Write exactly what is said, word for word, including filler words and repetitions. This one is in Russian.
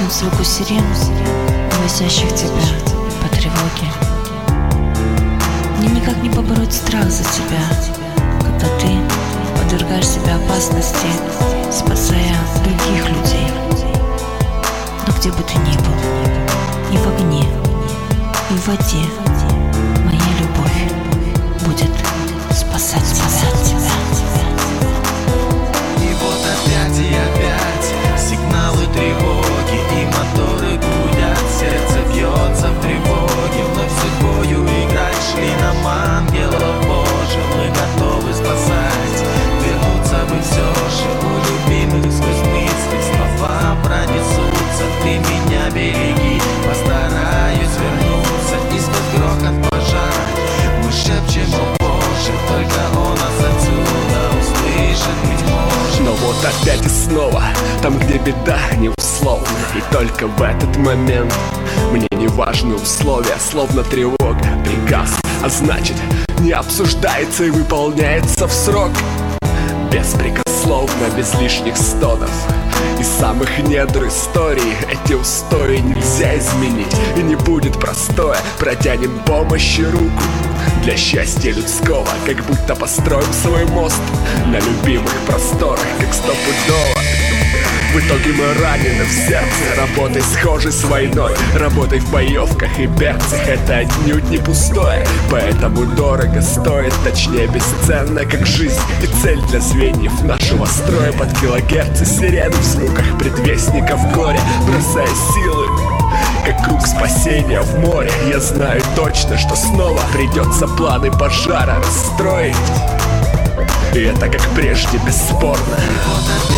слушаем звуку сирен, уносящих тебя по тревоге. Мне никак не побороть страх за тебя, когда ты подвергаешь себя опасности, спасая других людей. Но где бы ты ни был, и в огне, и в воде, моя любовь будет спасать тебя. И вот опять и опять сигналы тревоги, и моторы гудят, сердце бьется в тревоге. Вновь судьбою играть шли нам ангелов, Боже, мы готовы спасать. Вернуться бы все же у любимых, сквозь мысли слова пронесутся. Ты меня береги, постараюсь вернуться. И сквозь грохот пожара мы шепчем: о Боже, только Он нас отсюда услышит, быть может. Но вот опять и снова, там, где беда неусловна. И только в этот момент мне не важны условия, словно тревога, приказ, а значит, не обсуждается и выполняется в срок. Беспрекословно, без лишних стонов. Из самых недр истории эти устои нельзя изменить, и не будет простое. Протянем помощи руку для счастья людского, как будто построим свой мост на любимых просторах, как стопудово. В итоге мы ранены в сердце работой, схожей с войной, работой в боевках и берцах. Это отнюдь не пустое, поэтому дорого стоит, точнее бесценно, как жизнь и цель для звеньев нашего строя. Под килогерцы сирены в звуках предвестников горя, бросая силы, как круг спасения в море. Я знаю точно, что снова придется планы пожара расстроить, и это как прежде бесспорно.